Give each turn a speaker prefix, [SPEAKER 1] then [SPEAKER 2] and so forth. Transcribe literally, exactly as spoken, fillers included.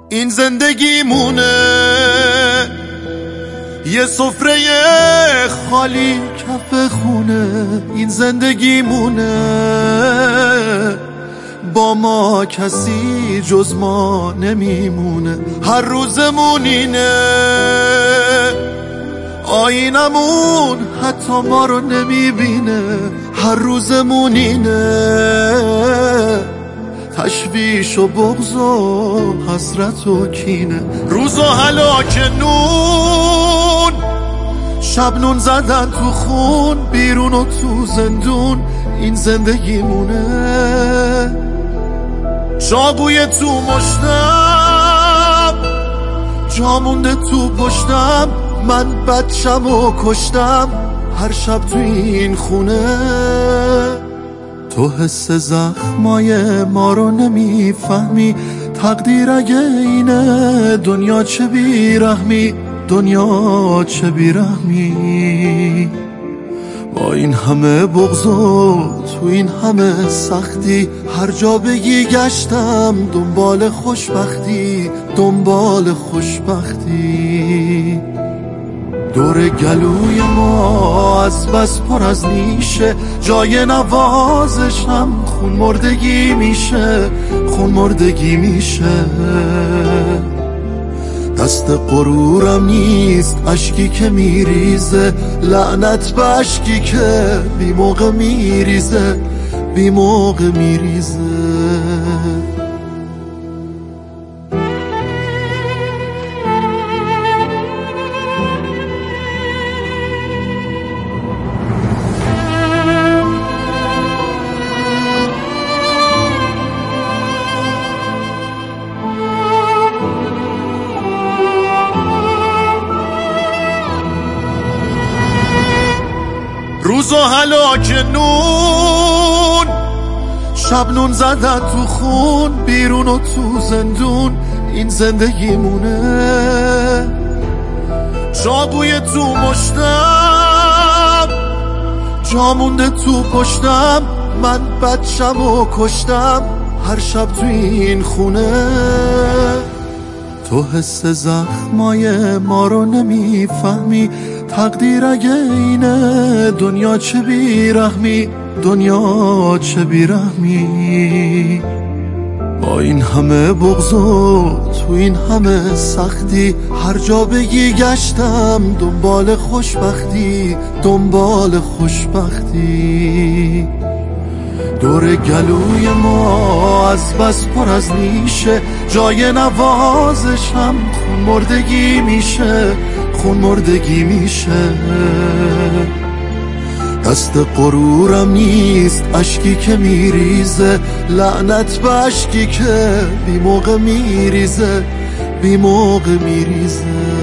[SPEAKER 1] این زندگیمونه، یه سفره خالی کف خونه. این زندگیمونه، با ما کسی جز ما نمیمونه. هر روزمون اینه، آینمون حتی ما رو نمیبینه. هر روزمون اینه، تشویش و بغض و حسرت و کینه. روز و هلاک نون، شب نون زدن تو خون، بیرون و تو زندون. این زندگیمونه، چاقوی تو مشتم، جا مونده تو پشتم. من بچم و کشتم هر شب تو این خونه. تو حس زخمای ما رو نمیفهمی، تقدیر اگه اینه دنیا چه بیرحمی، دنیا چه بیرحمی. با این همه بغض و تو این همه سختی، هر جا بگی گشتم دنبال خوشبختی، دنبال خوشبختی. دور گلوی ما از بس پر از نیشه، جای نوازشم خون مردگی میشه، خون مردگی میشه. دست غرورم نیست اشکی که میریزه، لعنت به اشکی که بی موقع میریزه، بی موقع میریزه. روز و هلاک نون، شب نون زدن تو خون، بیرون و تو زندون. این زندگیمونه، چاقوی تو مشتم، جا مونده تو پشتم. من بچم و کشتم هر شب تو این خونه. تو حس زخمای ما رو نمیفهمی، تقدیر اگه اینه دنیا چه بیرحمی، دنیا چه بیرحمی. با این همه بغض و تو این همه سختی، هر جا بگی گشتم دنبال خوشبختی، دنبال خوشبختی. دور گلوی ما از بس پر از نیشه، جای نوازشم خون مردگی میشه، خون مردگی میشه. دست غرورم نیست اشکی که میریزه، لعنت به اشکی که بی موقع میریزه، بی موقع میریزه.